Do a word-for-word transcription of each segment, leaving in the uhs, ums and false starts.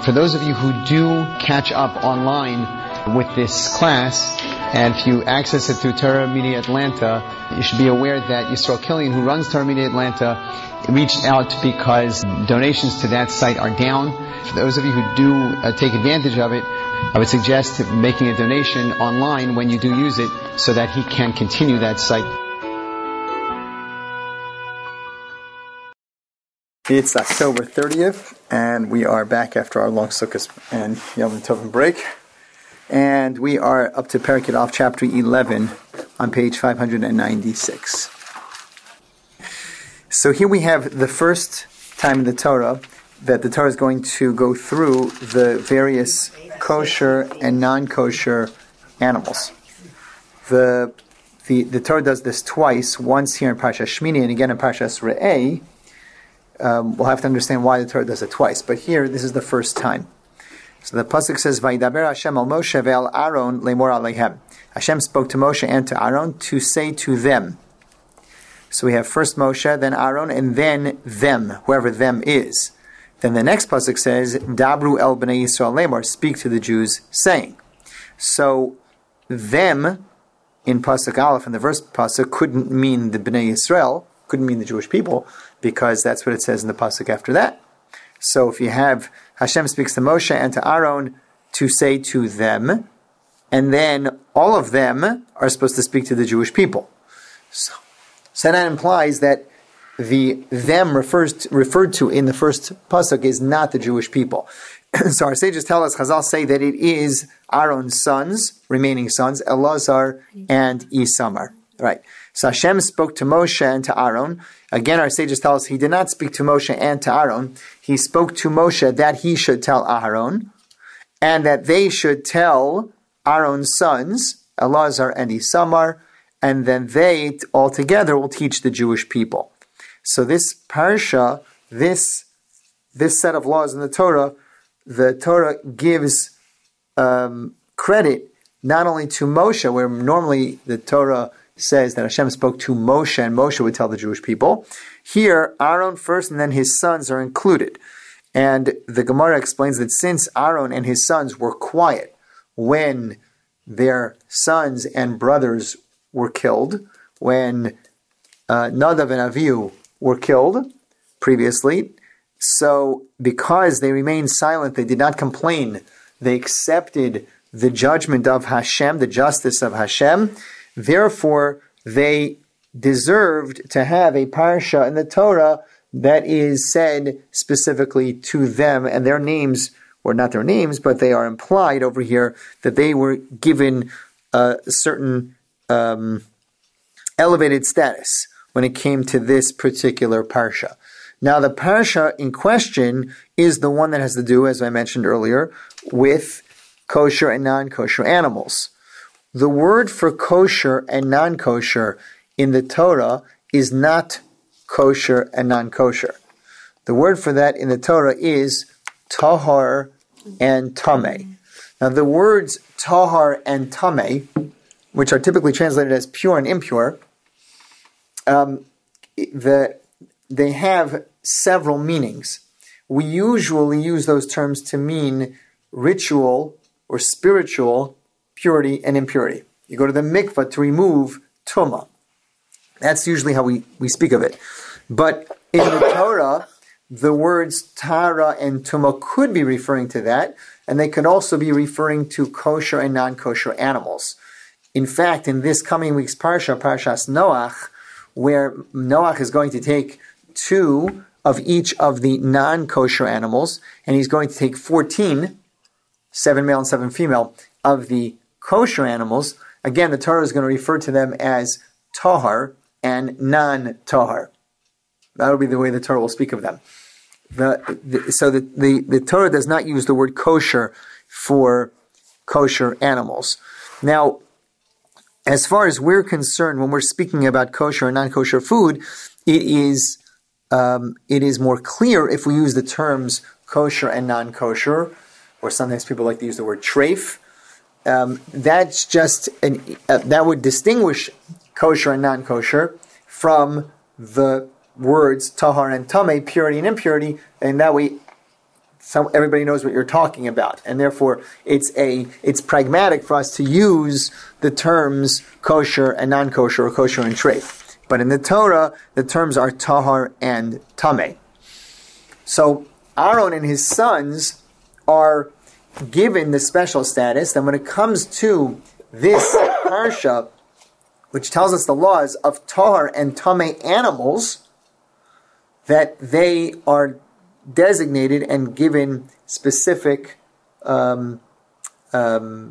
For those of you who do catch up online with this class, and if you access it through Torah Media Atlanta, you should be aware that Yisrael Killian, who runs Torah Media Atlanta, reached out because donations to that site are down. For those of you who do uh, take advantage of it, I would suggest making a donation online when you do use it so that he can continue that site. It's October thirtieth, and we are back after our long Sukkot and Yom Tovim break. And we are up to Perek Yud chapter eleven on page five hundred ninety-six. So here we have the first time in the Torah that the Torah is going to go through the various kosher and non-kosher animals. The the, the Torah does this twice, once here in Parshas Shmini and again in Parshas Re'eh. Um, we'll have to understand why the Torah does it twice, but here this is the first time. So the pasuk says, "Vayidaber Hashem al Moshe ve'al Aaron le'mor alehem." Hashem spoke to Moshe and to Aaron to say to them. So we have first Moshe, then Aaron, and then them, whoever them is. Then the next pasuk says, "Dabru el bnei Yisrael le'mor," speak to the Jews, saying. So them in pasuk Aleph in the first pasuk couldn't mean the bnei Yisrael, couldn't mean the Jewish people, because that's what it says in the pasuk after that. So if you have Hashem speaks to Moshe and to Aaron to say to them, and then all of them are supposed to speak to the Jewish people. So, so that implies that the them refers to, referred to in the first pasuk is not the Jewish people. So our sages tell us, Chazal say that it is Aaron's sons, remaining sons, Elazar and Isamar. Right. So Hashem spoke to Moshe and to Aaron. Again, our sages tell us he did not speak to Moshe and to Aaron. He spoke to Moshe that he should tell Aaron, and that they should tell Aaron's sons, Elazar and Isamar, and then they all together will teach the Jewish people. So this parsha, this this set of laws in the Torah, the Torah gives um, credit not only to Moshe, where normally the Torah says that Hashem spoke to Moshe and Moshe would tell the Jewish people. Here, Aaron first and then his sons are included. And the Gemara explains that since Aaron and his sons were quiet when their sons and brothers were killed, when uh, Nadav and Avihu were killed previously, so because they remained silent, they did not complain, they accepted the judgment of Hashem, the justice of Hashem. Therefore, they deserved to have a parsha in the Torah that is said specifically to them, and their names, or not their names, but they are implied over here that they were given a certain um, elevated status when it came to this particular parsha. Now, the parsha in question is the one that has to do, as I mentioned earlier, with kosher and non-kosher animals. The word for kosher and non-kosher in the Torah is not kosher and non-kosher. The word for that in the Torah is tahar and tameh. Now the words tahar and tameh, which are typically translated as pure and impure, um, the, they have several meanings. We usually use those terms to mean ritual or spiritual purity and impurity. You go to the mikvah to remove tumah. That's usually how we, we speak of it. But in the Torah, the words tara and tumah could be referring to that, and they could also be referring to kosher and non-kosher animals. In fact, in this coming week's parsha, Parshas Noach, where Noach is going to take two of each of the non-kosher animals, and he's going to take fourteen, seven male and seven female, of the kosher animals. Again, the Torah is going to refer to them as tahar and non-tahar. That will be the way the Torah will speak of them. The, the, so the, the, the Torah does not use the word kosher for kosher animals. Now, as far as we're concerned, when we're speaking about kosher and non-kosher food, it is um, it is more clear if we use the terms kosher and non-kosher, or sometimes people like to use the word treif. Um, that's just an, uh, that would distinguish kosher and non-kosher from the words tahar and tameh, purity and impurity, and that way some, everybody knows what you're talking about, and therefore it's a it's pragmatic for us to use the terms kosher and non-kosher, or kosher and treif. But in the Torah, the terms are tahar and tameh. So Aaron and his sons are given the special status. And when it comes to this parsha, which tells us the laws of tahar and tameh animals, that they are designated and given specific um, um,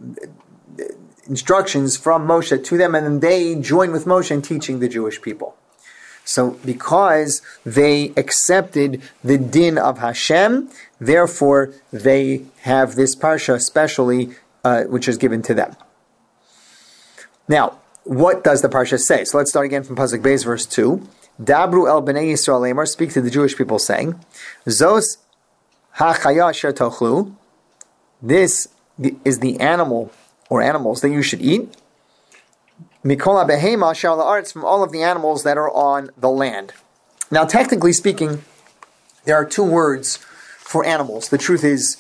instructions from Moshe to them, and then they join with Moshe in teaching the Jewish people. So because they accepted the din of Hashem, therefore they have this parsha specially, uh, which is given to them. Now, what does the parsha say? So let's start again from Pasuk Beis, verse two. Dabru el bnei Yisrael lemar, speak to the Jewish people, saying, Zos hachaya asher tochlu, this is the animal or animals that you should eat. Mikol behema asher la'aretz, from all of the animals that are on the land. Now, technically speaking, there are two words for animals. The truth is,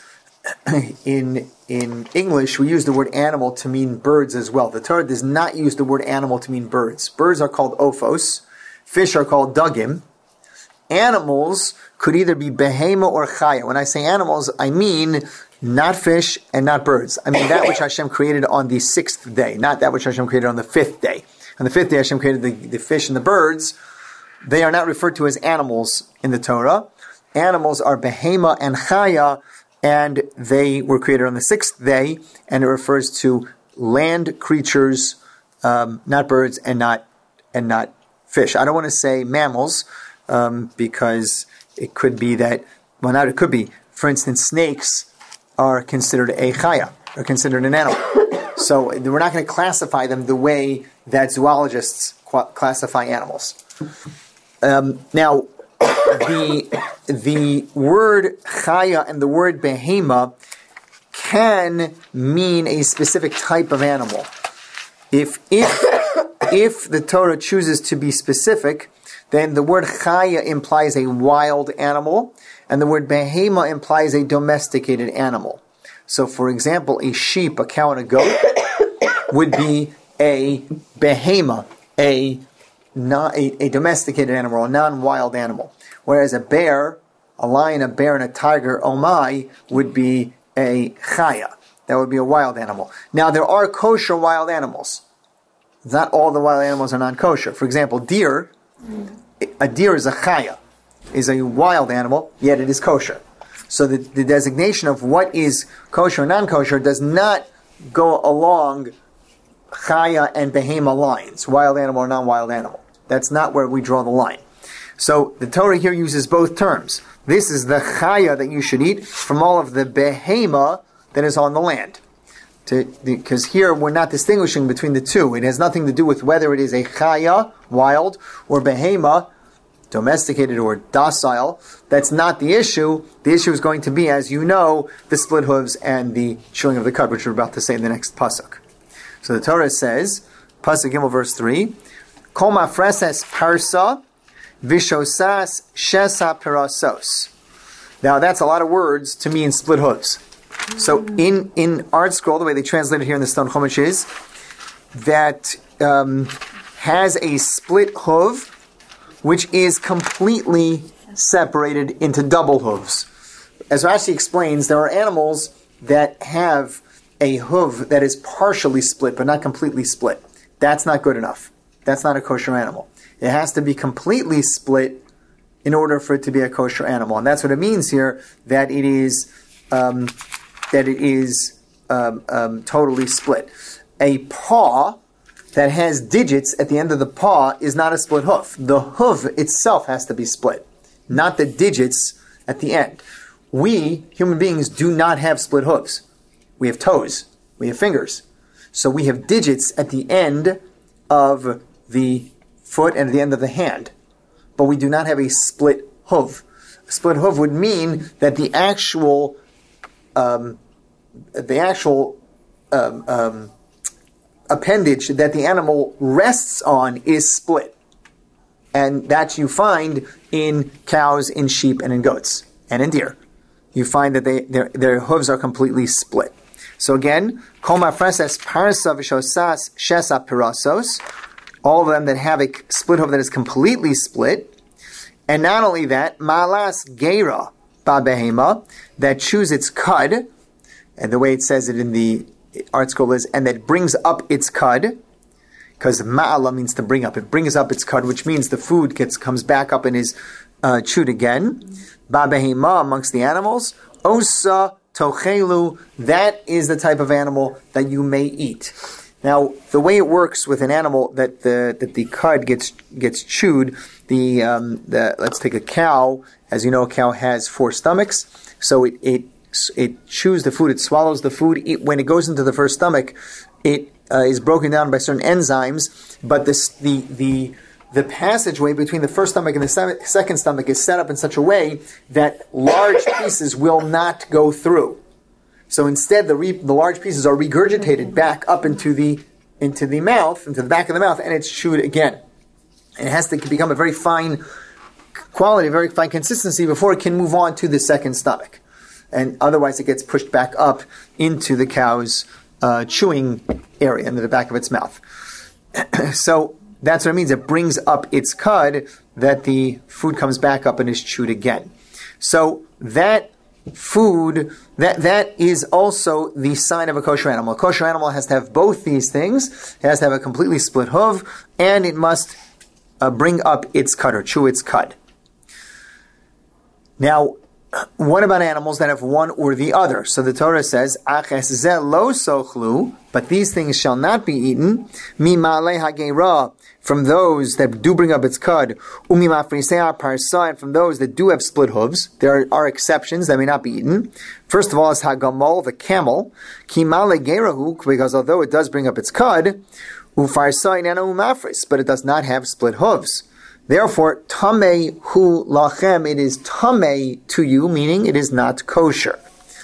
in in English, we use the word animal to mean birds as well. The Torah does not use the word animal to mean birds. Birds are called ophos. Fish are called dagim. Animals could either be behema or chaya. When I say animals, I mean not fish and not birds. I mean that which Hashem created on the sixth day, not that which Hashem created on the fifth day. On the fifth day, Hashem created the, the fish and the birds. They are not referred to as animals in the Torah. Animals are behema and chaya, and they were created on the sixth day, and it refers to land creatures, um, not birds and not and not fish. I don't want to say mammals, um, because it could be that, well, not it could be, for instance, snakes are considered a chaya, are considered an animal. So we're not going to classify them the way that zoologists qu- classify animals. Um, now, the the word chaya and the word behema can mean a specific type of animal. If if if the Torah chooses to be specific, then the word chaya implies a wild animal, and the word behema implies a domesticated animal. So, for example, a sheep, a cow, and a goat would be a behema, a, not, a, a domesticated animal, a non-wild animal. Whereas a bear, a lion, a bear, and a tiger, oh my, would be a chaya. That would be a wild animal. Now, there are kosher wild animals. Not all the wild animals are non-kosher. For example, deer, a deer is a chaya, is a wild animal, yet it is kosher. So the, the designation of what is kosher or non-kosher does not go along chaya and behema lines, wild animal or non-wild animal. That's not where we draw the line. So the Torah here uses both terms. This is the chaya that you should eat from all of the behema that is on the land. To, because here we're not distinguishing between the two. It has nothing to do with whether it is a chaya, wild, or behema, domesticated or docile. That's not the issue. The issue is going to be, as you know, the split hooves and the chewing of the cud, which we're about to say in the next pasuk. So the Torah says, pasuk Gimel verse three, Kol mafreses parsa vishosas shesa perasos. Now that's a lot of words to mean split hooves. So in, in Art Scroll, the way they translate it here in the Stone Chumash is that um, has a split hoof, which is completely separated into double hooves. As Rashi explains, there are animals that have a hoof that is partially split, but not completely split. That's not good enough. That's not a kosher animal. It has to be completely split in order for it to be a kosher animal. And that's what it means here, that it is um, that it is um, um, totally split. A paw that has digits at the end of the paw is not a split hoof. The hoof itself has to be split, not the digits at the end. We, human beings, do not have split hooves. We have toes. We have fingers. So we have digits at the end of the foot and at the end of the hand. But we do not have a split hoof. A split hoof would mean that the actual, um, the actual um, um, appendage that the animal rests on is split. And that you find in cows, in sheep, and in goats, and in deer. you find that they their, their hooves are completely split. So again, kol mafreses parsa v'shosas shesa pirasos, all of them that have a split hoof that is completely split. And not only that, malas geira babehema, that chews its cud, and the way it says it in the art school is, and that brings up its cud, because ma'ala means to bring up. It brings up its cud, which means the food gets comes back up and is uh, chewed again. Babehema, amongst the animals. Osa tochelu, that is the type of animal that you may eat. Now, the way it works with an animal that the that the cud gets gets chewed, the um, the let's take a cow. As you know, a cow has four stomachs, so it it it chews the food, it swallows the food. It, when it goes into the first stomach, it uh, is broken down by certain enzymes. But this the the the passageway between the first stomach and the se- second stomach is set up in such a way that large pieces will not go through. So instead, the re- the large pieces are regurgitated back up into the into the mouth, into the back of the mouth, and it's chewed again. And it has to become a very fine quality, a very fine consistency before it can move on to the second stomach. And otherwise, it gets pushed back up into the cow's uh, chewing area, into the back of its mouth. So that's what it means. It brings up its cud, that the food comes back up and is chewed again. So that food, that that is also the sign of a kosher animal. A kosher animal has to have both these things. It has to have a completely split hoof, and it must uh, bring up its cud, or chew its cud. Now, what about animals that have one or the other? So the Torah says, "Aches ze lo sochlu," but these things shall not be eaten. Mi ma'alei hagera, from those that do bring up its cud. Umi mafrisei parsa, and from those that do have split hooves. There are exceptions that may not be eaten. First of all is hagamol, the camel. Ki ma'alei gerahu, because although it does bring up its cud, ufarsa inana umafris, but it does not have split hooves. Therefore, tamei hu lachem, it is tamei to you, meaning it is not kosher.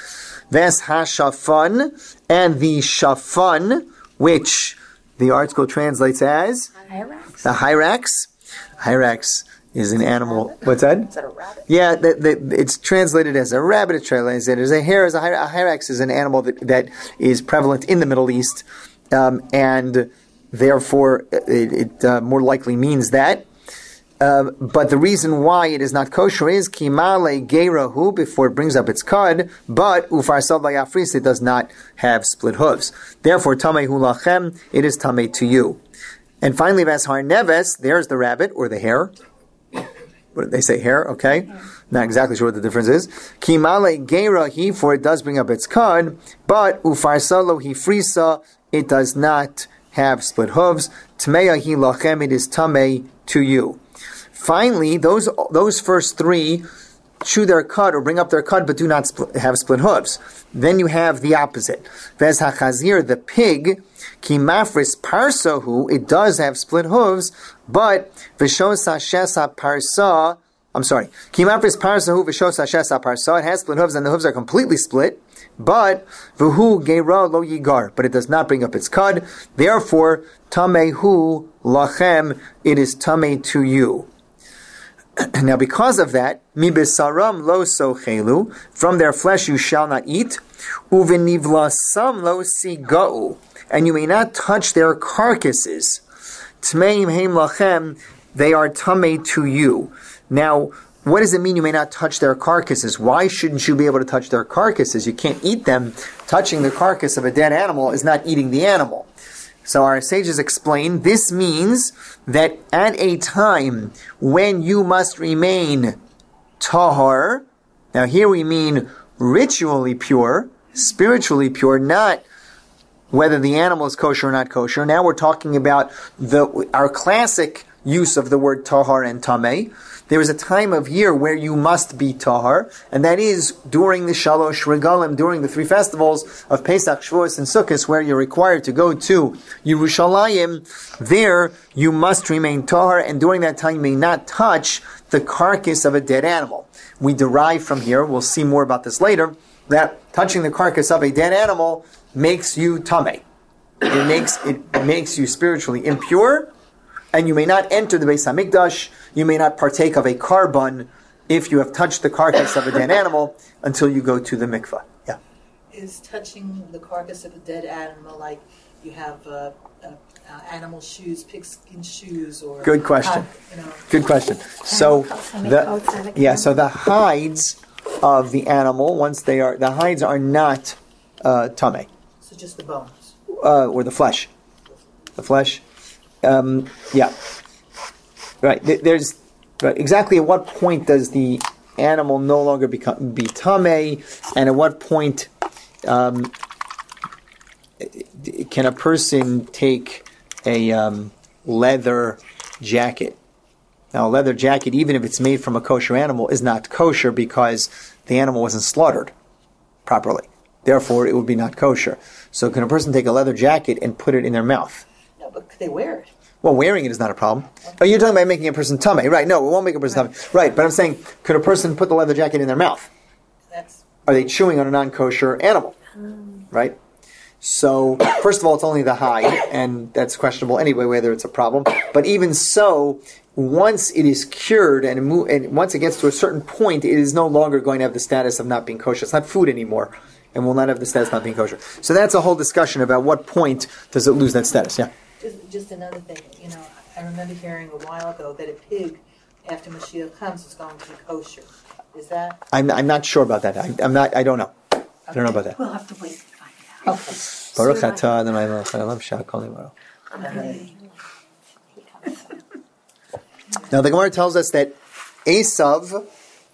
Ves hashafan, and the shafan, which the art school translates as Hyrax. the hyrax. Hyrax is an animal. What's that? Is that a rabbit? Yeah, the, the, it's translated as a rabbit. It's translated as a hare. As a, hy- a hyrax is an animal that, that is prevalent in the Middle East, um, and therefore it, it uh, more likely means that. Uh, but the reason why it is not kosher is kimale geirahu, before it brings up its cud, but ufarsal vayafris, it does not have split hooves. Therefore, tamei hu lachem, it is tamei to you. And finally, vashar neves, there's the rabbit or the hare. What did they say? Hare? Okay, yeah. Not exactly sure what the difference is. Kimale geirahi, for it does bring up its cud, but ufarsalo hifrisa, it does not have split hooves. Tmei hi lachem, it is tamei to you. Finally, those those first three chew their cud or bring up their cud, but do not split, have split hooves. Then you have the opposite. Vez hachazir, the pig, ki mafris parsahu, it does have split hooves, but vishosa shesa parsa, I'm sorry, ki mafris parsahu vishosa shesa parsa, it has split hooves and the hooves are completely split, but vuhu geira lo yigar, but it does not bring up its cud. Therefore, tamehu lachem, it is tameh to you. Now, because of that, mi besaram lo sochelu, from their flesh you shall not eat, uvenivlasam lo sigau, and you may not touch their carcasses. Tmeim heim lachem, they are tameh to you. Now, what does it mean you may not touch their carcasses? Why shouldn't you be able to touch their carcasses? You can't eat them. Touching the carcass of a dead animal is not eating the animal. So our sages explain, this means that at a time when you must remain tahar, now here we mean ritually pure, spiritually pure, not whether the animal is kosher or not kosher. Now we're talking about the our classic use of the word tahar and tameh. There is a time of year where you must be tahar, and that is during the Shalosh Regalim, during the three festivals of Pesach, Shavuos, and Sukkot, where you're required to go to Yerushalayim. There, you must remain tahar, and during that time, you may not touch the carcass of a dead animal. We derive from here, we'll see more about this later, that touching the carcass of a dead animal makes you tameh. It makes, it makes you spiritually impure, and you may not enter the Beis HaMikdash, you may not partake of a carbon if you have touched the carcass of a dead animal until you go to the mikvah. Yeah. Is touching the carcass of a dead animal like you have uh, uh, uh, animal shoes, pigskin shoes, or good question. You know. Good question. So the yeah, so the hides of the animal, once they are the hides are not uh, tameh. So just the bones, uh, or the flesh, the flesh. Um, yeah, right. There's right, exactly at what point does the animal no longer become be tameh, and at what point um, can a person take a um, leather jacket? Now, a leather jacket, even if it's made from a kosher animal, is not kosher because the animal wasn't slaughtered properly. Therefore, it would be not kosher. So, can a person take a leather jacket and put it in their mouth? No, but could they wear it? Well, wearing it is not a problem. Okay. Oh, you're talking about making a person tameh, right? No, it won't make a person right. tameh, right? But I'm saying, could a person put the leather jacket in their mouth? That's. Are they chewing on a non-kosher animal? Um. Right. So, first of all, it's only the hide, and that's questionable anyway whether it's a problem. But even so, once it is cured and, it mo- and once it gets to a certain point, it is no longer going to have the status of not being kosher. It's not food anymore, and will not have the status of not being kosher. So that's a whole discussion about what point does it lose that status. Yeah. Just, just another thing, you know, I remember hearing a while ago that a pig, after Mashiach comes, is going to be kosher. Is that? I'm, I'm not sure about that. I, I'm not. I don't know. Okay. I don't know about that. We'll have to wait and find out. Okay. Baruch atah Adonai melech haolam she'hakol nivaro. Now the Gemara tells us that Esav,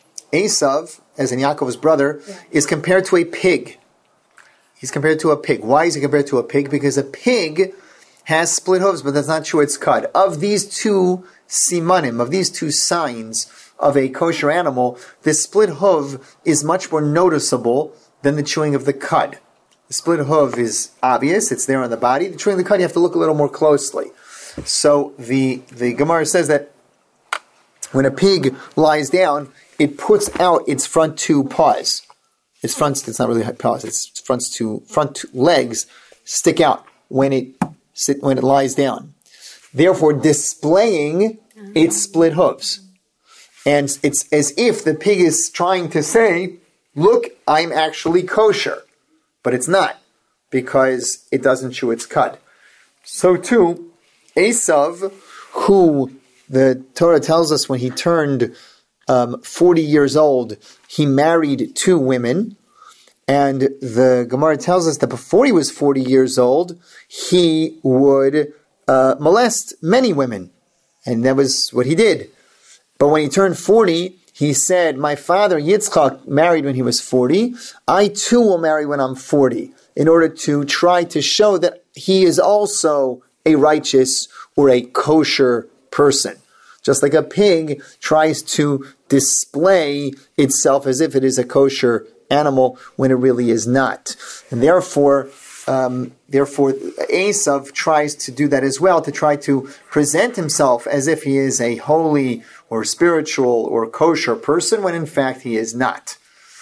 Esav, as in Yaakov's brother, is compared to a pig. He's compared to a pig. Why is he compared to a pig? Because a pig has split hooves, but that's not true, it's cud. Of these two simanim, of these two signs of a kosher animal, the split hoof is much more noticeable than the chewing of the cud. The split hoof is obvious, it's there on the body. The chewing of the cud, you have to look a little more closely. So the, the Gemara says that when a pig lies down, it puts out its front two paws. Its front, it's not really paws, its front two, front two legs stick out when it sit, when it lies down. Therefore, displaying its split hooves. And it's as if the pig is trying to say, look, I'm actually kosher. But it's not, because it doesn't chew its cud. So too, Esav, who the Torah tells us when he turned um, forty years old, he married two women. And the Gemara tells us that before he was forty years old, he would uh, molest many women. And that was what he did. But when he turned forty, he said, my father Yitzchak married when he was forty. I too will marry when I'm forty, in order to try to show that he is also a righteous or a kosher person. Just like a pig tries to display itself as if it is a kosher animal when it really is not. And therefore, um, therefore, Esav tries to do that as well, to try to present himself as if he is a holy or spiritual or kosher person, when in fact he is not.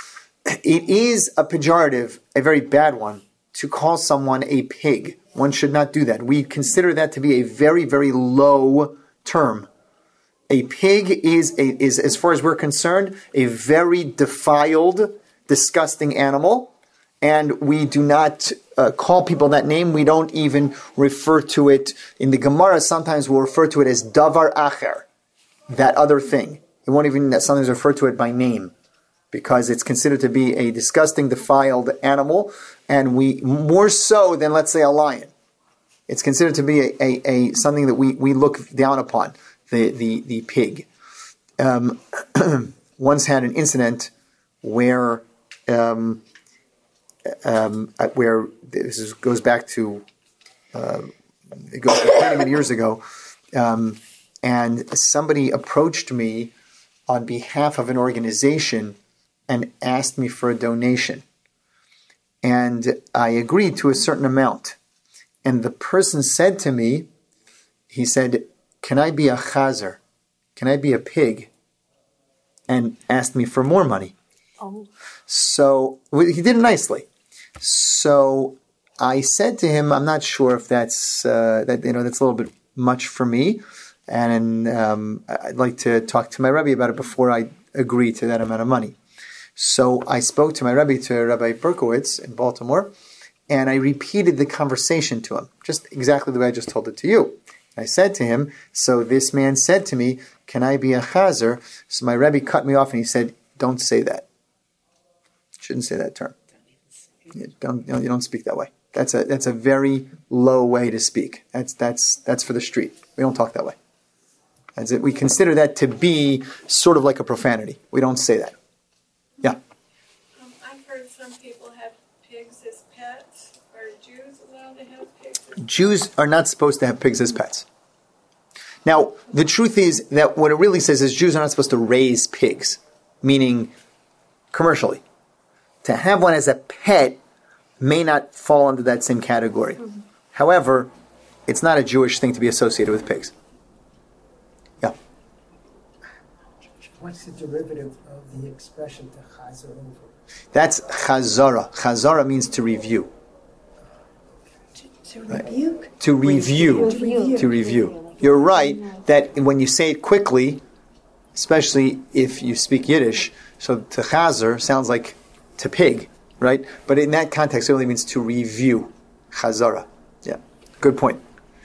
It is a pejorative, a very bad one, to call someone a pig. One should not do that. We consider that to be a very, very low term. A pig is, a, is, as far as we're concerned, a very defiled, disgusting animal, and we do not uh, call people that name. We don't even refer to it. In the Gemara, sometimes we'll refer to it as davar acher, that other thing. It won't even sometimes refer to it by name, because it's considered to be a disgusting, defiled animal, and we more so than, let's say, a lion. It's considered to be a, a, a something that we, we look down upon, the the, the pig. Um, once had an incident where um, um, where this is, goes back to uh, it goes back many, many years ago, um, and somebody approached me on behalf of an organization and asked me for a donation. And I agreed to a certain amount. And the person said to me, he said, can I be a chazer? Can I be a pig? And asked me for more money. Oh. So he did it nicely. So I said to him, I'm not sure if that's, uh, that you know, that's a little bit much for me. And um, I'd like to talk to my Rebbe about it before I agree to that amount of money. So I spoke to my Rebbe, to Rabbi Berkowitz in Baltimore, and I repeated the conversation to him, just exactly the way I just told it to you. I said to him, so this man said to me, can I be a chazer? So my Rebbe cut me off and he said, don't say that. Shouldn't say that term. You don't, you don't, you don't speak that way. That's a that's a very low way to speak. That's that's that's for the street. We don't talk that way. That's it. We consider that to be sort of like a profanity. We don't say that. Yeah. Um, I've heard some people have pigs as pets. Are Jews allowed to have pigs as pets? Jews are not supposed to have pigs as pets. Now, the truth is that what it really says is Jews are not supposed to raise pigs, meaning commercially. To have one as a pet may not fall under that same category. Mm-hmm. However, it's not a Jewish thing to be associated with pigs. Yeah. What's the derivative of the expression to chazer over? That's chazara. Chazara means to review. To, to right. rebuke? To review. To review. To review. You're right that when you say it quickly, especially if you speak Yiddish, so to chazer sounds like to pig, right? But in that context, it only means to review. Chazara. Yeah. Good point.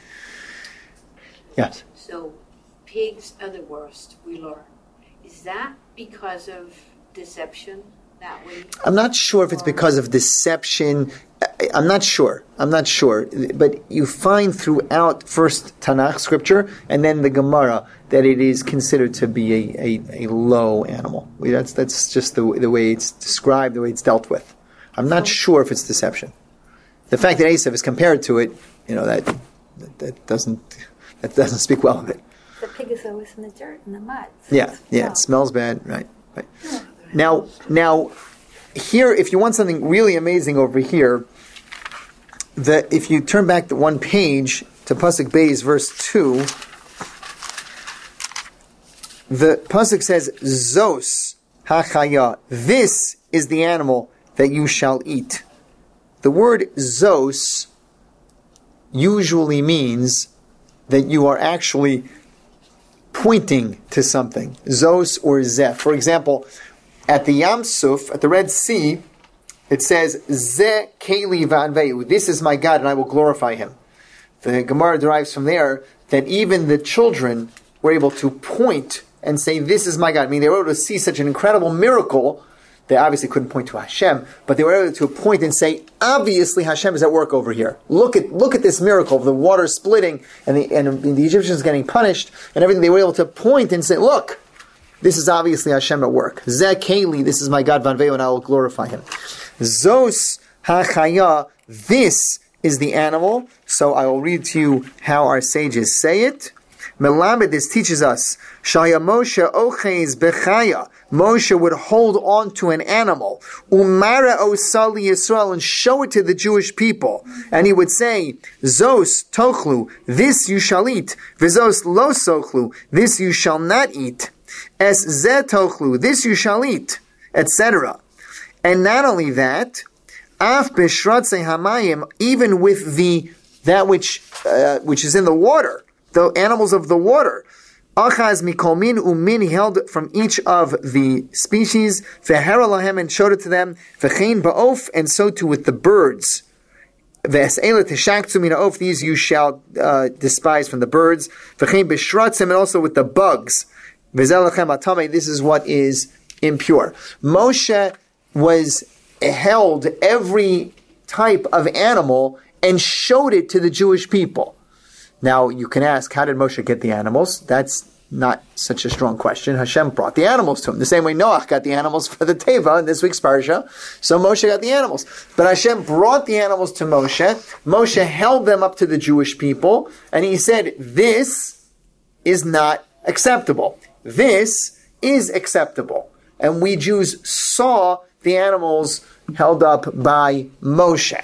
Yes. So, pigs are the worst, we learn. Is that because of deception that way? I'm not sure if it's because of deception. I'm not sure. I'm not sure. But you find throughout first Tanakh scripture and then the Gemara that it is considered to be a, a, a low animal. That's that's just the the way it's described, the way it's dealt with. I'm not sure if it's deception. The fact that Esav is compared to it, you know, that that, that doesn't that doesn't speak well of it. The pig is always in the dirt, in the mud. So yeah, yeah, well. It smells bad, right? Right. Yeah. Now, now, here, if you want something really amazing over here, that if you turn back to one page to Pasuk Beis, verse two, the Pasuk says, Zos hachaya, this is the animal that you shall eat. The word Zos usually means that you are actually pointing to something. Zos or Zeh. For example, at the Yam Suf, at the Red Sea, it says, Zeh Keli V'anveyu. This is my God and I will glorify him. The Gemara derives from there that even the children were able to point and say, this is my God. I mean, they were able to see such an incredible miracle. They obviously couldn't point to Hashem, but they were able to point and say, obviously Hashem is at work over here. Look at look at this miracle of the water splitting and the and the Egyptians getting punished and everything. They were able to point and say, look, this is obviously Hashem at work. Zeh Keli, this is my God, Vanveo, and I will glorify him. Zos hachaya, this is the animal. So I will read to you how our sages say it. Melamed, this teaches us, Shaya Moshe ochez bechaya. Moshe would hold on to an animal, umara osali Yisrael, and show it to the Jewish people. And he would say, Zos tochlu, this you shall eat. Vizos lo sochlu, this you shall not eat. Es zeh tochlu, this you shall eat, et cetera. And not only that, af b'shratzei hamayim, even with the that which uh, which is in the water, the animals of the water. Achaz mikolmin umin, he held from each of the species. Vehera lahem, and showed it to them. V'chein ba'of, and so too with the birds. V'es'ela teshaktu min ha'of, these you shall uh, despise from the birds. V'chein b'shratzim, and also with the bugs. V'zel lachem atame, this is what is impure. Moshe was held every type of animal and showed it to the Jewish people. Now, you can ask, how did Moshe get the animals? That's not such a strong question. Hashem brought the animals to him. The same way Noach got the animals for the Teva in this week's Parsha. So Moshe got the animals. But Hashem brought the animals to Moshe. Moshe held them up to the Jewish people. And he said, this is not acceptable. This is acceptable. And we Jews saw the animals held up by Moshe.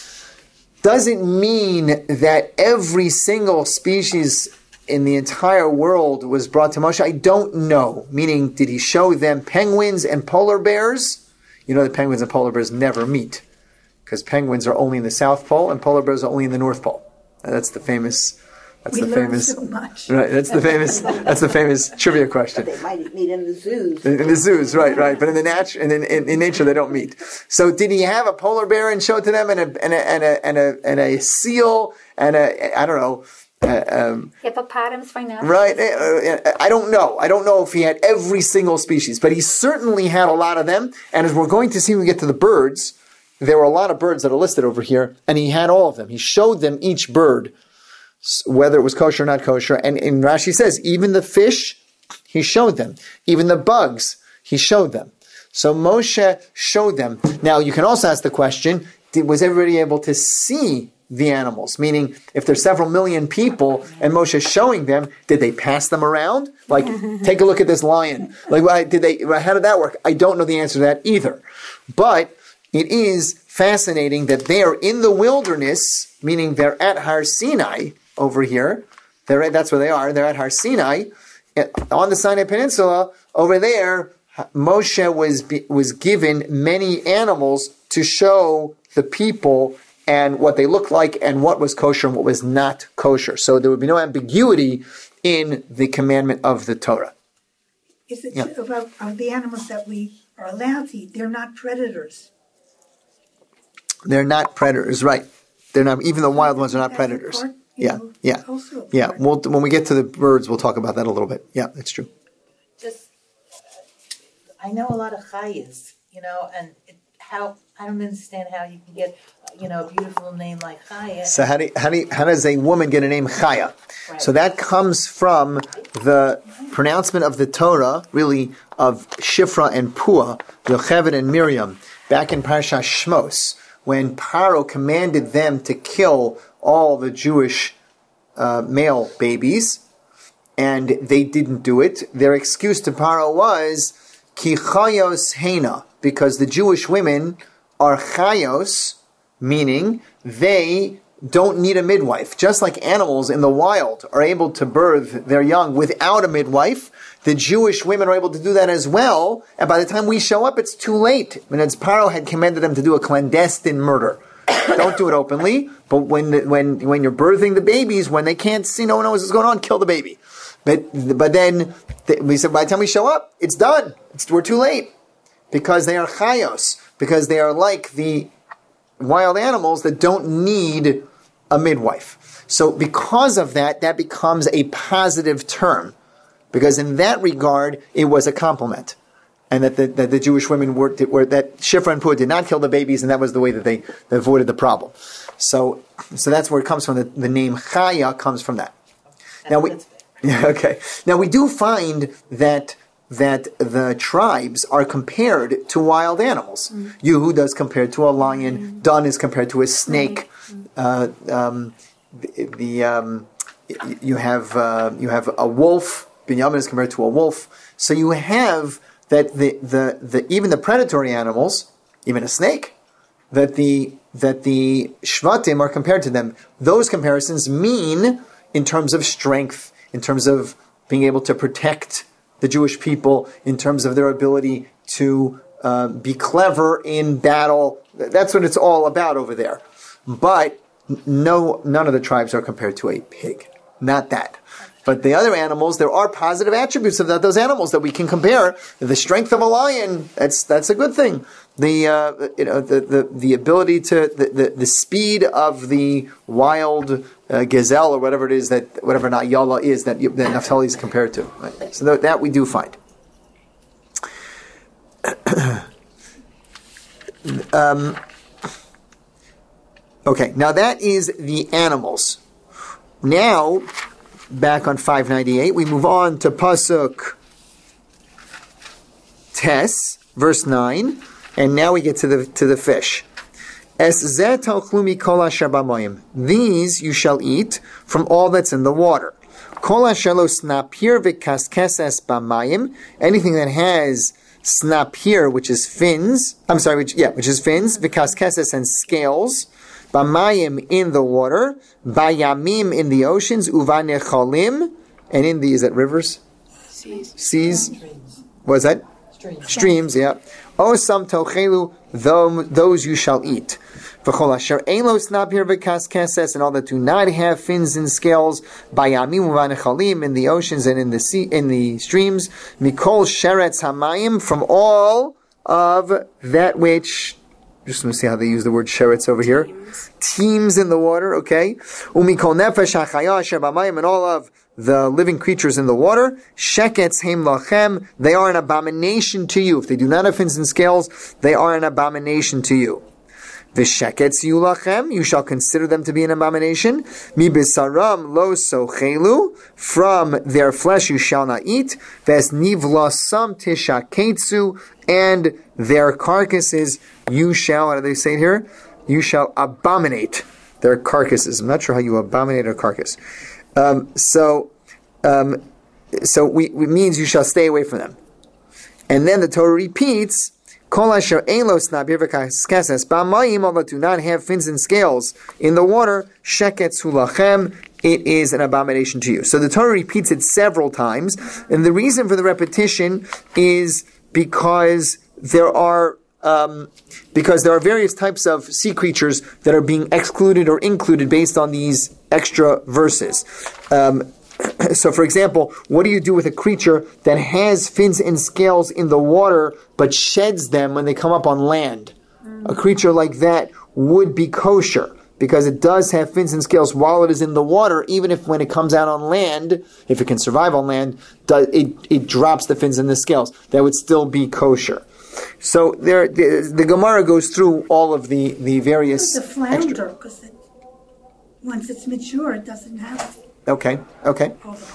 Doesn't mean that every single species in the entire world was brought to Moshe. I don't know. Meaning, did he show them penguins and polar bears? You know that penguins and polar bears never meet, because penguins are only in the South Pole and polar bears are only in the North Pole. And that's the famous That's we the learn famous. so much. Right. That's the famous. That's the famous trivia question. They might meet in the zoos. In, in the zoos, right, right. But in the natu- in, in, in nature, they don't meet. So, did he have a polar bear and show it to them, and a and a and a and a, and a seal, and a I don't know. Uh, um, Hippopotamus, rhinoceros. right. Uh, I don't know. I don't know if he had every single species, but he certainly had a lot of them. And as we're going to see when we get to the birds, there were a lot of birds that are listed over here, and he had all of them. He showed them each bird, whether it was kosher or not kosher. And, and Rashi says, even the fish, he showed them. Even the bugs, he showed them. So Moshe showed them. Now, you can also ask the question, did, was everybody able to see the animals? Meaning, if there's several million people and Moshe is showing them, did they pass them around? Like, take a look at this lion. Like, did they? How did that work? I don't know the answer to that either. But it is fascinating that they are in the wilderness, meaning they're at Har Sinai over here. They're at, that's where they are. They're at Har Sinai on the Sinai Peninsula. Over there, Moshe was was given many animals to show the people and what they looked like and what was kosher and what was not kosher. So there would be no ambiguity in the commandment of the Torah. Is it Yeah. true about of the animals that we are allowed to eat? They're not predators. They're not predators, right? They're not. Even the wild ones are not That's predators. a part, you Yeah, know, yeah, also a yeah. part. We'll, when we get to the birds, we'll talk about that a little bit. Yeah, that's true. Just, I know a lot of chayas, you know, and it, how, I don't understand how you can get, you know, a beautiful name like Chaya. So how do you, how do you, how does a woman get a name Chaya? Right. So that comes from the pronouncement of the Torah, really, of Shifra and Pua, Yocheved and Miriam, back in Parashat Shmos, when Paro commanded them to kill all the Jewish uh, male babies, and they didn't do it. Their excuse to Paro was, Ki chayos heina, because the Jewish women are chayos, meaning they don't need a midwife. Just like animals in the wild are able to birth their young without a midwife, the Jewish women are able to do that as well, and by the time we show up, it's too late. When as Paro had commanded them to do a clandestine murder. Don't do it openly, but when the, when when you're birthing the babies, when they can't see, no one knows what's going on, kill the baby. But but then th- we said by the time we show up, it's done. It's, we're too late because they are chayos, because they are like the wild animals that don't need a midwife. So because of that, that becomes a positive term, because in that regard, it was a compliment. And that the, that the Jewish women were, were that Shifra and Pua did not kill the babies, and that was the way that they, they avoided the problem. So, so that's where it comes from. The, the name Chaya comes from that. Now we, yeah, okay. Now we do find that that the tribes are compared to wild animals. Mm. Yehuda is compared to a lion. Mm. Dan is compared to a snake. Mm. Uh, um, the, the um, you have uh, you have a wolf. Binyamin is compared to a wolf. So you have that the, the, the even the predatory animals, even a snake, that the that the Shvatim are compared to them. Those comparisons mean in terms of strength, in terms of being able to protect the Jewish people, in terms of their ability to uh, be clever in battle. That's what it's all about over there. But no, none of the tribes are compared to a pig. Not that. But the other animals, there are positive attributes of that, those animals that we can compare. The strength of a lion, that's that's a good thing. The uh, you know the, the, the ability to the, the, the speed of the wild uh, gazelle or whatever it is that whatever Nayala is that, that Naphtali is compared to. Right? So that, that we do find. um, okay, now that is the animals. Now, back on five ninety-eight, we move on to Pasuk Tes, verse nine, and now we get to the to the fish. Es zeh talchlu mikol asher b'mayim. These you shall eat from all that's in the water. Kol asher lo snapir v'kaskeses b'mayim. Anything that has snapir, which is fins. I'm sorry, which yeah, which is fins, v'kaskeses and scales. B'mayim in the water, b'yamim in the oceans, uvanechalim, and in the, is that rivers? Seas. Seas. What is that? Streams. Streams, yeah. Osam tochelu, those you shall eat. V'chol asher ein lo snapir v'kaskeses, and all that do not have fins and scales, bayamim u'vanechalim, in the oceans and in the sea, in the streams, mikol sheretz hamayim, from all of that which, just going to see how they use the word sheretz over here, teems in the water, okay? Umikol nefesh hachaya asher b'mayim, and all of the living creatures in the water, sheketz heim lachem, they are an abomination to you. If they do not have fins and scales, they are an abomination to you. V'sheketz yulachem, you shall consider them to be an abomination. Mi bisaram lo sochelu, from their flesh you shall not eat. Ves nivlasam tishaketsu, and their carcasses you shall, how do they say it here? You shall abominate their carcasses. I'm not sure how you abominate a carcass. Um, so, um, so we, it means you shall stay away from them. And then the Torah repeats, Kol asher ein lo snapir v'kaskeses b'mayim, all that do not have fins and scales in the water, sheketz hu lachem, it is an abomination to you. So the Torah repeats it several times, and the reason for the repetition is because there are um, because there are various types of sea creatures that are being excluded or included based on these extra verses. Um, So, for example, what do you do with a creature that has fins and scales in the water but sheds them when they come up on land? Mm. A creature like that would be kosher because it does have fins and scales while it is in the water, even if when it comes out on land, if it can survive on land, it, it drops the fins and the scales. That would still be kosher. So there, the, the Gemara goes through all of the, the various... It's a flounder, because it, once it's mature, it doesn't have... Okay, okay.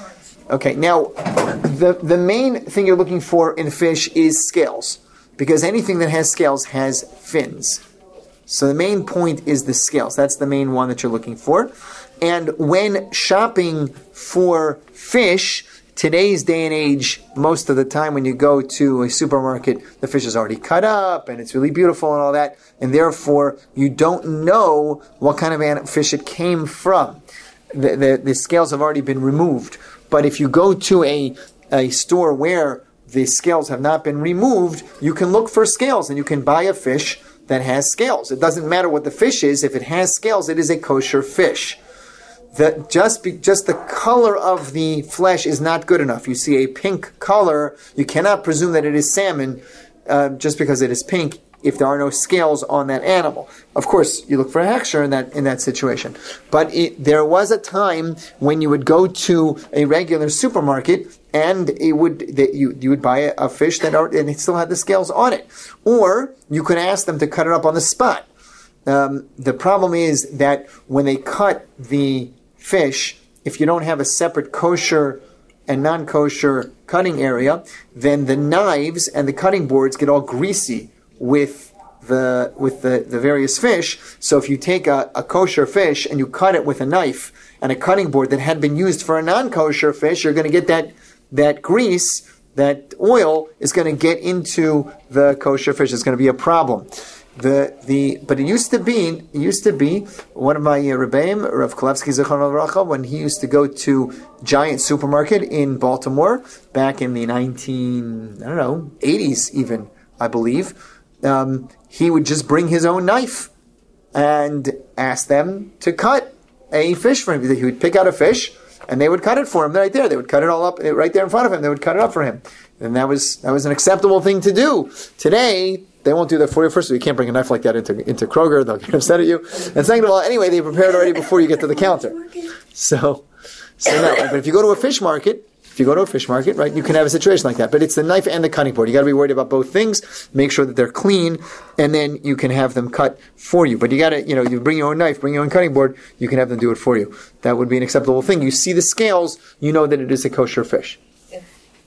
Okay, now, the the main thing you're looking for in fish is scales. Because anything that has scales has fins. So the main point is the scales. That's the main one that you're looking for. And when shopping for fish, today's day and age, most of the time when you go to a supermarket, the fish is already cut up and it's really beautiful and all that. And therefore, you don't know what kind of fish it came from. The, the, the scales have already been removed. But if you go to a, a store where the scales have not been removed, you can look for scales and you can buy a fish that has scales. It doesn't matter what the fish is. If it has scales, it is a kosher fish. The, just, be, just the color of the flesh is not good enough. You see a pink color, you cannot presume that it is salmon uh, just because it is pink, if there are no scales on that animal. Of course, you look for a hechsher in that in that situation. But it, there was a time when you would go to a regular supermarket and it would that you you would buy a, a fish that are, and it still had the scales on it, or you could ask them to cut it up on the spot. Um, the problem is that when they cut the fish, if you don't have a separate kosher and non-kosher cutting area, then the knives and the cutting boards get all greasy with the with the, the various fish. So if you take a, a kosher fish and you cut it with a knife and a cutting board that had been used for a non-kosher fish, you're going to get that that grease, that oil is going to get into the kosher fish. It's going to be a problem. The the but it used to be it used to be one of my uh, Rebbeim, Rav Kolevsky Zichron Livracha, when he used to go to Giant Supermarket in Baltimore back in the nineteen I don't know eighties even, I believe. Um, he would just bring his own knife and ask them to cut a fish for him. He would pick out a fish and they would cut it for him right there. They would cut it all up right there in front of him. They would cut it up for him. And that was that was an acceptable thing to do. Today, they won't do that for you. First of all, you can't bring a knife like that into, into Kroger. They'll get upset at you. And second of all, anyway, they prepare it already before you get to the counter. So, so no. But if you go to a fish market, If you go to a fish market, right, you can have a situation like that. But it's the knife and the cutting board. You got to be worried about both things. Make sure that they're clean, and then you can have them cut for you. But you got to, you know, you bring your own knife, bring your own cutting board. You can have them do it for you. That would be an acceptable thing. You see the scales, you know that it is a kosher fish. If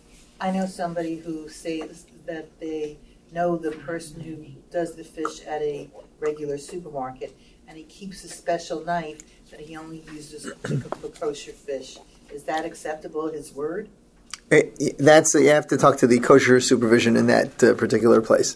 I know somebody who says that they know the person who does the fish at a regular supermarket, and he keeps a special knife that he only uses to cook for kosher fish. Is that acceptable, his word? It, that's you have to talk to the kosher supervision in that uh, particular place.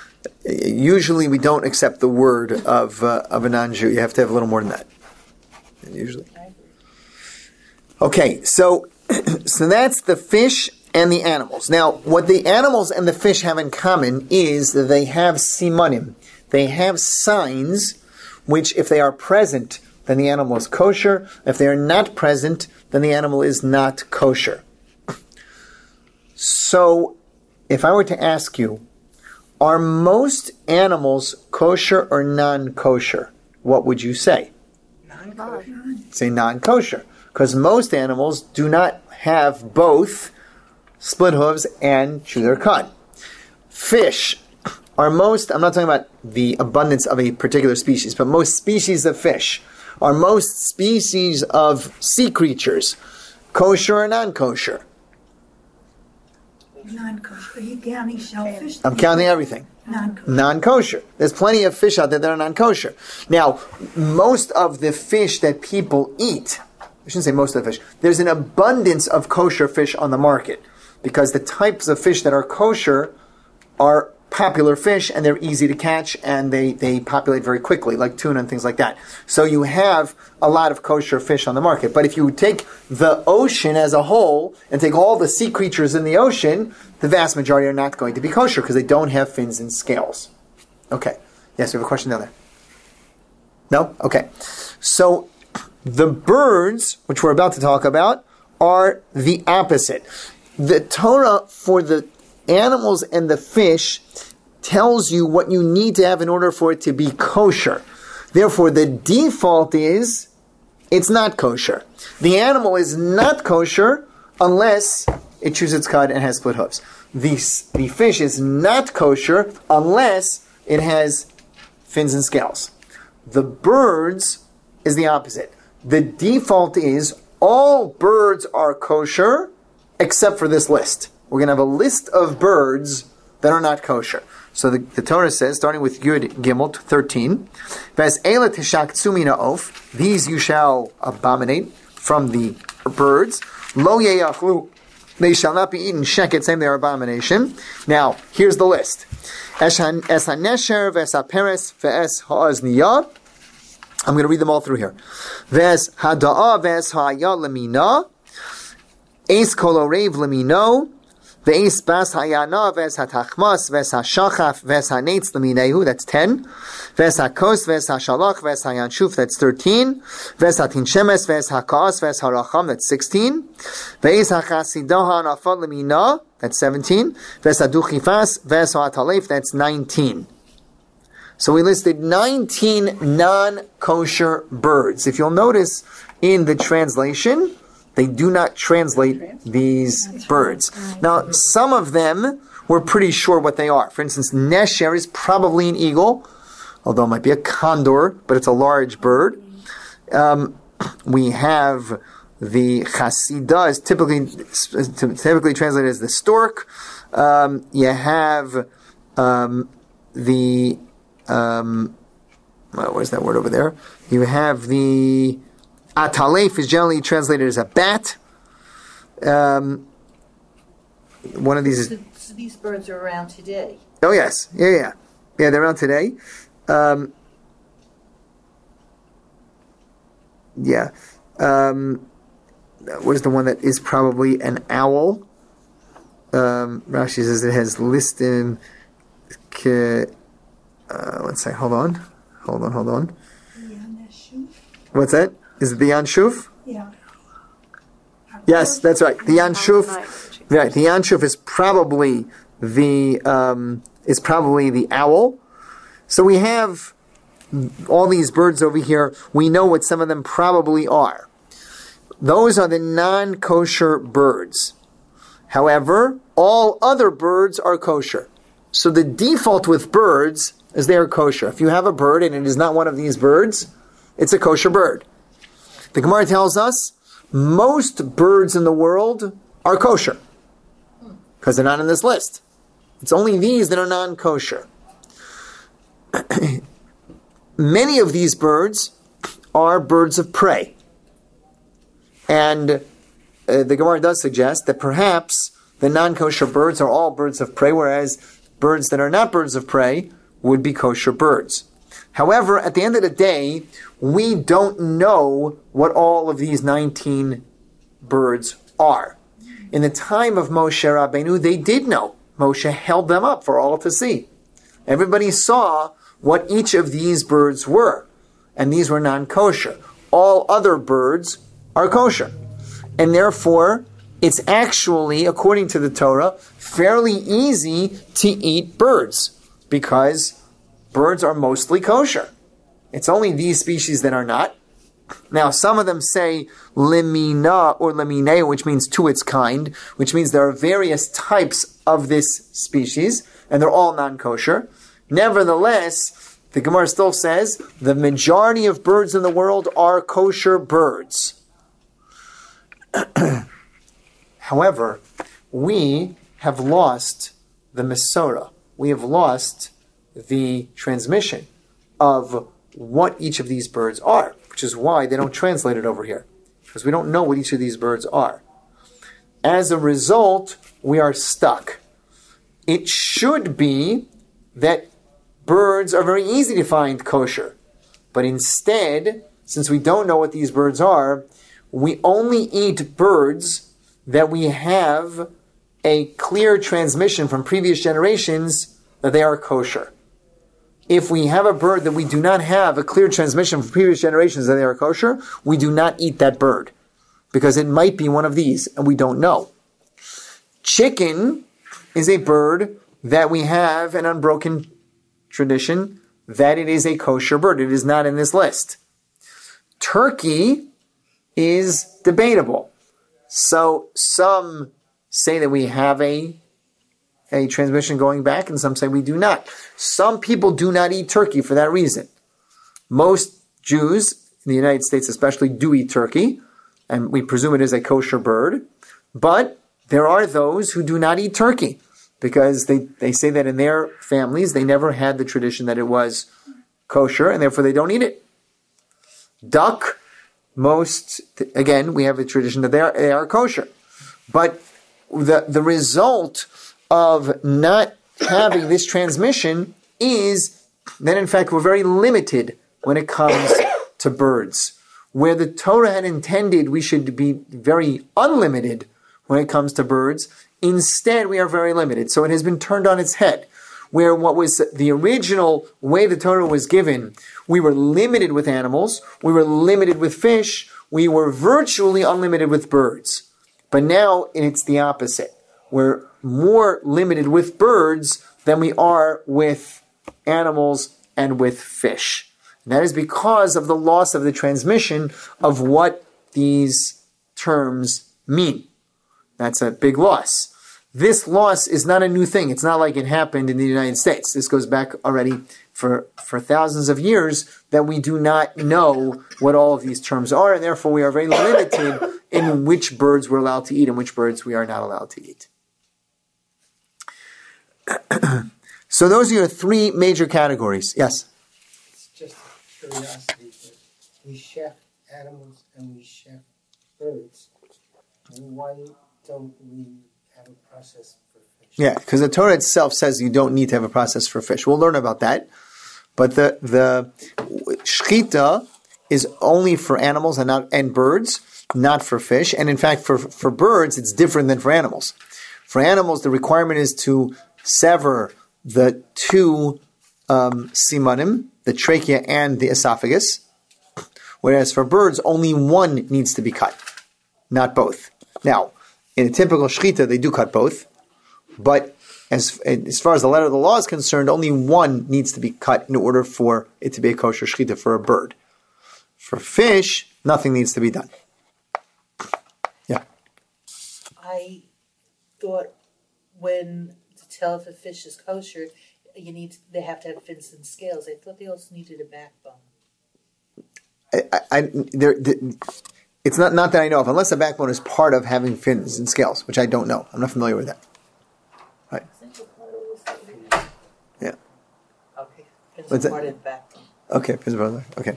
Usually, we don't accept the word of uh, of a non-Jew. You have to have a little more than that. Usually. Okay, so so that's the fish and the animals. Now, what the animals and the fish have in common is that they have simanim. They have signs which, if they are present, then the animal is kosher. If they are not present, then the animal is not kosher. So, if I were to ask you, are most animals kosher or non-kosher? What would you say? Non-kosher. Say non-kosher. Because most animals do not have both split hooves and chew their cud. Fish are most, I'm not talking about the abundance of a particular species, but most species of fish are most species of sea creatures kosher or non-kosher? Non-kosher. Are you counting shellfish? I'm counting everything. Non-kosher. Non-kosher. There's plenty of fish out there that are non-kosher. Now, most of the fish that people eat, I shouldn't say most of the fish, there's an abundance of kosher fish on the market because the types of fish that are kosher are popular fish and they're easy to catch and they, they populate very quickly, like tuna and things like that. So you have a lot of kosher fish on the market. But if you take the ocean as a whole and take all the sea creatures in the ocean, the vast majority are not going to be kosher because they don't have fins and scales. Okay. Yes, we have a question down there. No? Okay. So the birds, which we're about to talk about, are the opposite. The Torah for the animals and the fish tells you what you need to have in order for it to be kosher. Therefore, the default is it's not kosher. The animal is not kosher unless it chews its cud and has split hooves. The, the fish is not kosher unless it has fins and scales. The birds is the opposite. The default is all birds are kosher except for this list. We're going to have a list of birds that are not kosher. So the, the Torah says, starting with Yud Gimel thirteen, Ves Eila Tishaktsumi Na'of, these you shall abominate from the birds. Lo Yeyachlu, they shall not be eaten sheket, same they are abomination. Now, here's the list. Es HaNesher, Ves HaPeres, Ves HaOzniyah. I'm going to read them all through here. Ves HaDa'a, Ves HaYah Lemina, Eis Kolorev Lemino, Ve'es bas hayana, ves hatachmas, ves hashachaf, ves hanetz leminehu, that's ten. Ves hakos, ves hashalach, ves hayanshuf, that's thirteen. Ves hatin shemes, ves hakas, ves haracham, that's sixteen. Ve'es hachasidoha nafad lemina, that's seventeen. Ves haduchifas, ves hatalef, that's nineteen. So we listed nineteen non-kosher birds. If you'll notice in the translation, they do not translate these birds. Now, some of them we're pretty sure what they are. For instance, Nesher is probably an eagle, although it might be a condor, but it's a large bird. Um, we have the Chasida is typically typically translated as the stork. Um, you have um, the um, well, where's that word over there? You have the Atalef is generally translated as a bat. Um, one of these is... So, so these birds are around today? Oh, yes. Yeah, yeah. Yeah, they're around today. Um, yeah. Um, what is the one that is probably an owl? Um, Rashi says it has listed... Uh, let's say, hold on. Hold on, hold on. What's that? Is it the Yanshuf? Yeah. Yes, that's right. The Yanshuf, right? The Yanshuf is probably the um, is probably the owl. So we have all these birds over here. We know what some of them probably are. Those are the non-kosher birds. However, all other birds are kosher. So the default with birds is they are kosher. If you have a bird and it is not one of these birds, it's a kosher bird. The Gemara tells us most birds in the world are kosher because they're not in this list. It's only these that are non-kosher. Many of these birds are birds of prey. And uh, the Gemara does suggest that perhaps the non-kosher birds are all birds of prey, whereas birds that are not birds of prey would be kosher birds. However, at the end of the day, we don't know what all of these nineteen birds are. In the time of Moshe Rabbeinu, they did know. Moshe held them up for all to see. Everybody saw what each of these birds were, and these were non-kosher. All other birds are kosher. And therefore, it's actually, according to the Torah, fairly easy to eat birds, because birds are mostly kosher. It's only these species that are not. Now, some of them say limina or limine, which means to its kind, which means there are various types of this species, and they're all non-kosher. Nevertheless, the Gemara still says the majority of birds in the world are kosher birds. However, we have lost the Mesorah. We have lost the transmission of what each of these birds are, which is why they don't translate it over here, because we don't know what each of these birds are. As a result, we are stuck. It should be that birds are very easy to find kosher, but instead, since we don't know what these birds are, we only eat birds that we have a clear transmission from previous generations that they are kosher. If we have a bird that we do not have a clear transmission from previous generations that they are kosher, we do not eat that bird, because it might be one of these, and we don't know. Chicken is a bird that we have an unbroken tradition that it is a kosher bird. It is not in this list. Turkey is debatable. So some say that we have a, a transmission going back, and some say we do not. Some people do not eat turkey for that reason. Most Jews, in the United States especially, do eat turkey, and we presume it is a kosher bird. But there are those who do not eat turkey, because they, they say that in their families they never had the tradition that it was kosher, and therefore they don't eat it. Duck, most, again, we have a tradition that they are, they are kosher. But the, the result of not having this transmission is that, in fact, we're very limited when it comes to birds. Where the Torah had intended we should be very unlimited when it comes to birds, instead we are very limited. So it has been turned on its head, where what was the original way the Torah was given, we were limited with animals, we were limited with fish, we were virtually unlimited with birds. But now it's the opposite. We're more limited with birds than we are with animals and with fish. And that is because of the loss of the transmission of what these terms mean. That's a big loss. This loss is not a new thing. It's not like it happened in the United States. This goes back already for, for thousands of years, that we do not know what all of these terms are, and therefore we are very limited in which birds we're allowed to eat and which birds we are not allowed to eat. So those are your three major categories. Yes? It's just a curiosity. We chef animals and we chef birds. And why don't we have a process for fish? Yeah, because the Torah itself says you don't need to have a process for fish. We'll learn about that. But the the shchita is only for animals and not and birds, not for fish. And in fact, for, for birds, it's different than for animals. For animals, the requirement is to sever the two um, simanim, the trachea and the esophagus. Whereas for birds, only one needs to be cut, not both. Now, in a typical shchita, they do cut both, but as as far as the letter of the law is concerned, only one needs to be cut in order for it to be a kosher shchita for a bird. For fish, nothing needs to be done. Yeah. I thought when to tell if a fish is kosher, you need to, they have to have fins and scales. I thought they also needed a backbone. I, I, there, it's not not that I know of, unless the backbone is part of having fins and scales, which I don't know. I'm not familiar with that. Right. Yeah. Okay. Fins What's are that? part of the backbone. Okay, fins are okay.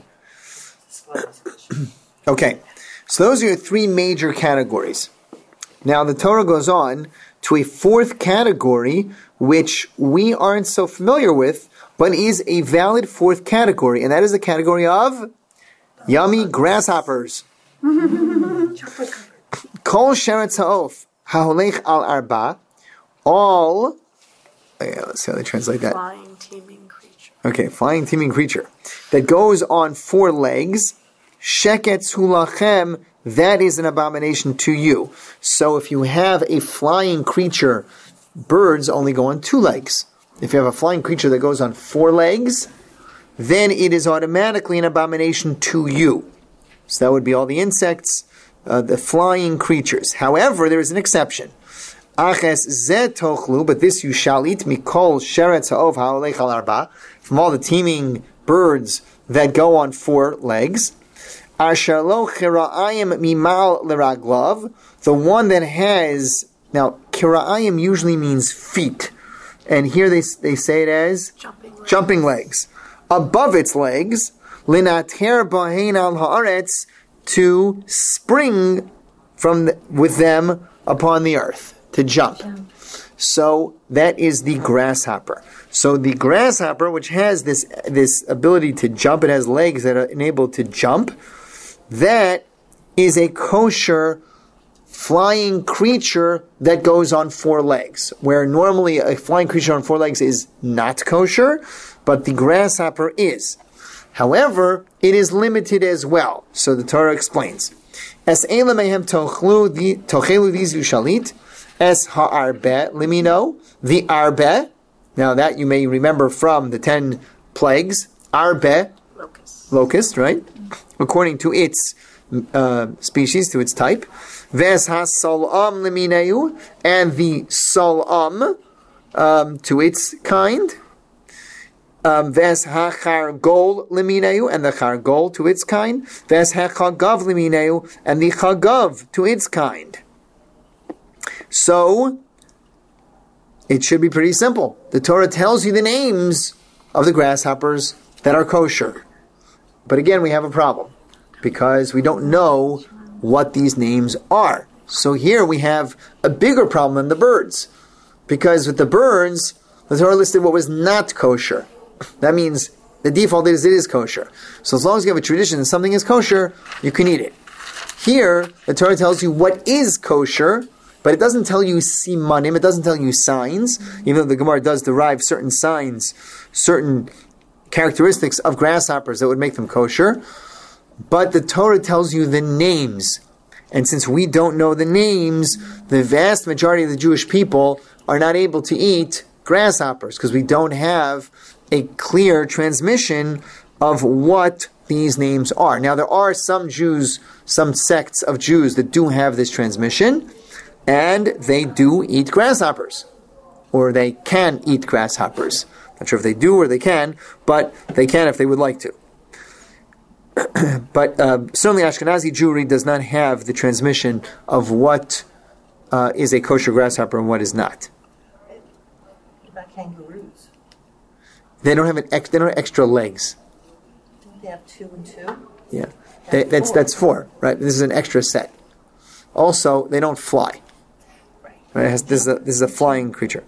Okay. So those are your three major categories. Now the Torah goes on to a fourth category, which we aren't so familiar with, but is a valid fourth category, and that is the category of yummy grasshoppers. Kol sheretz ha'of, Haholech al arba, all, yeah, let's see how they translate that. Flying, teeming creature. Okay, flying, teeming creature that goes on four legs, sheketz hu lachem, that is an abomination to you. So if you have a flying creature, birds only go on two legs. If you have a flying creature that goes on four legs, then it is automatically an abomination to you. So that would be all the insects, uh, the flying creatures. However, there is an exception. Aches ze tochlu, but this you shall eat, mikol sheretz ha'ov ha'olech al arba, from all the teeming birds that go on four legs. Asher lo chira'ayim mimal leraglav, the one that has, now chira'ayim usually means feet, and here they they say it as Jumping legs. Jumping legs. Above its legs, linater bahein al haaretz, to spring from the, with them upon the earth, to jump. So that is the grasshopper. So the grasshopper, which has this this ability to jump, it has legs that are enabled to jump, that is a kosher flying creature that goes on four legs, where normally a flying creature on four legs is not kosher, but the grasshopper is. However, it is limited as well. So the Torah explains, Es eila mehem tochelu these you shall eat, Es ha'arbe limino, the arbe. Now that you may remember from the ten plagues, arbe, Locust. locust, right? According to its uh, species, to its type. Ves ha-sol'am limineu, and the sol'am um, to its kind. Um, Ves ha-chargol limineu, and the chargol to its kind. Ves ha-chagav limineu, and the chagav to its kind. So, it should be pretty simple. The Torah tells you the names of the grasshoppers that are kosher. But again, we have a problem, because we don't know what these names are. So here we have a bigger problem than the birds. Because with the birds, the Torah listed what was not kosher. That means the default is it is kosher. So as long as you have a tradition that something is kosher, you can eat it. Here, the Torah tells you what is kosher, but it doesn't tell you simanim, it doesn't tell you signs, even though the Gemara does derive certain signs, certain characteristics of grasshoppers that would make them kosher. But the Torah tells you the names. And since we don't know the names, the vast majority of the Jewish people are not able to eat grasshoppers, because we don't have a clear transmission of what these names are. Now, there are some Jews, some sects of Jews that do have this transmission, and they do eat grasshoppers. Or they can eat grasshoppers. Not sure if they do or they can, but they can if they would like to. But uh, certainly Ashkenazi Jewry does not have the transmission of what uh, is a kosher grasshopper and what is not. What about kangaroos? They don't have an ex- they don't have extra legs. Don't they have two and two? Yeah, they, that's that's four, right? This is an extra set. Also, they don't fly. Right. Right? It has, this is a this is a flying creature.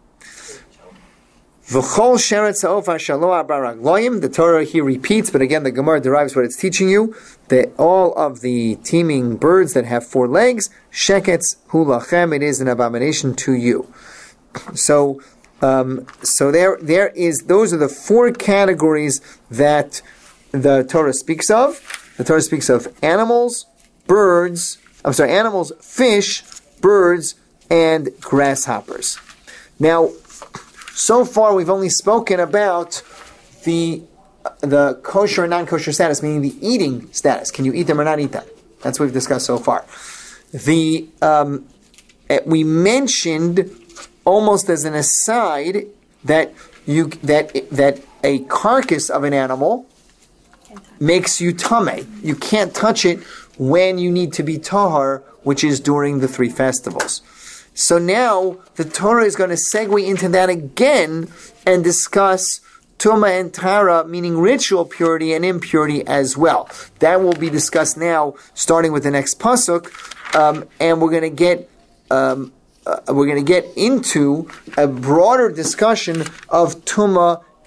V'chol sheretz ha'of ha'shaloah baragloyim. The Torah here repeats, but again the Gemara derives what it's teaching you, that all of the teeming birds that have four legs, sheketz hu lachem, it is an abomination to you. So, um, so there, there is. Those are the four categories that the Torah speaks of. The Torah speaks of animals, birds. I'm sorry, animals, fish, birds, and grasshoppers. Now, so far, we've only spoken about the the kosher and non-kosher status, meaning the eating status. Can you eat them or not eat them? That's what we've discussed so far. The um, we mentioned almost as an aside that you that that a carcass of an animal makes you tameh. You can't touch it when you need to be tahar, which is during the three festivals. So now the Torah is going to segue into that again and discuss Tuma and Tara, meaning ritual purity and impurity as well. That will be discussed now, starting with the next pasuk, um, and we're going to get um, uh, we're going to get into a broader discussion of Tuma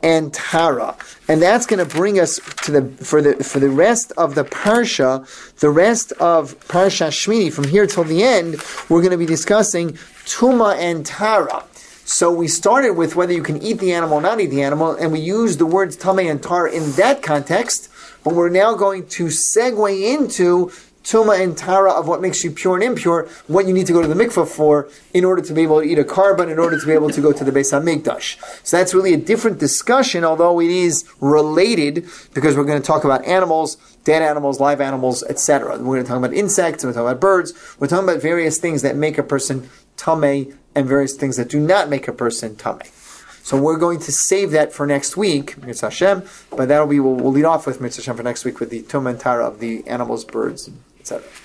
and Tara. And that's going to bring us to the for the for the rest of the Parsha, the rest of Parsha Shmini, from here till the end, we're going to be discussing Tuma and Tara. So we started with whether you can eat the animal or not eat the animal, and we used the words Tameh and Tar in that context, but we're now going to segue into Tuma and Tara of what makes you pure and impure, what you need to go to the mikveh for in order to be able to eat a carbon, in order to be able to go to the Beis HaMikdash. So that's really a different discussion, although it is related, because we're going to talk about animals, dead animals, live animals, et cetera. We're going to talk about insects, we're going to talk about birds, we're talking about various things that make a person tameh and various things that do not make a person tameh. So we're going to save that for next week, Mitzvah Hashem, but that'll be, we'll, we'll lead off with Mitzvah Hashem for next week with the Tuma and Tara of the animals, birds, et cetera.